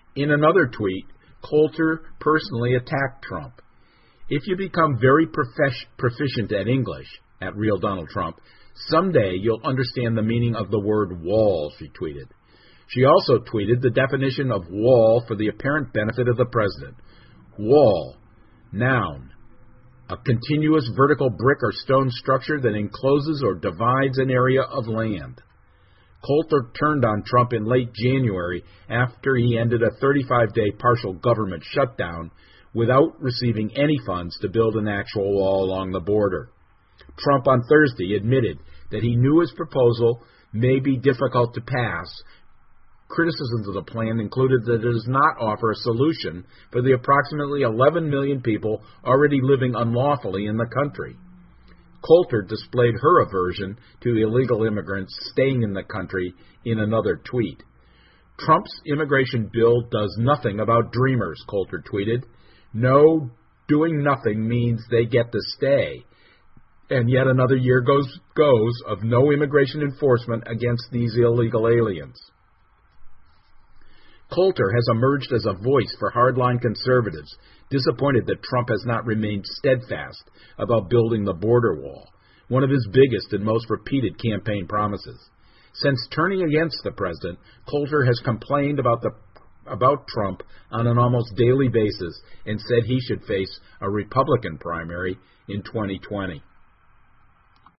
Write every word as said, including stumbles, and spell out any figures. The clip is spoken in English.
In another tweet, Coulter personally attacked Trump. "If you become very profic- proficient at English, at Real Donald Trump, someday you'll understand the meaning of the word wall," she tweeted. She also tweeted the definition of wall for the apparent benefit of the president. Wall, noun, a continuous vertical brick or stone structure that encloses or divides an area of land. Coulter turned on Trump in late January after he ended a thirty-five day partial government shutdown without receiving any funds to build an actual wall along the border. Trump on Thursday admitted that he knew his proposal may be difficult to pass. Criticisms of the plan included that it does not offer a solution for the approximately eleven million people already living unlawfully in the country. Coulter displayed her aversion to illegal immigrants staying in the country in another tweet. "Trump's immigration bill does nothing about dreamers," Coulter tweeted. "No, doing nothing means they get to stay. And yet another year goes, goes of no immigration enforcement against these illegal aliens." Coulter has emerged as a voice for hardline conservatives, disappointed that Trump has not remained steadfast about building the border wall, one of his biggest and most repeated campaign promises. Since turning against the president, Coulter has complained about the about Trump on an almost daily basis and said he should face a Republican primary in twenty twenty.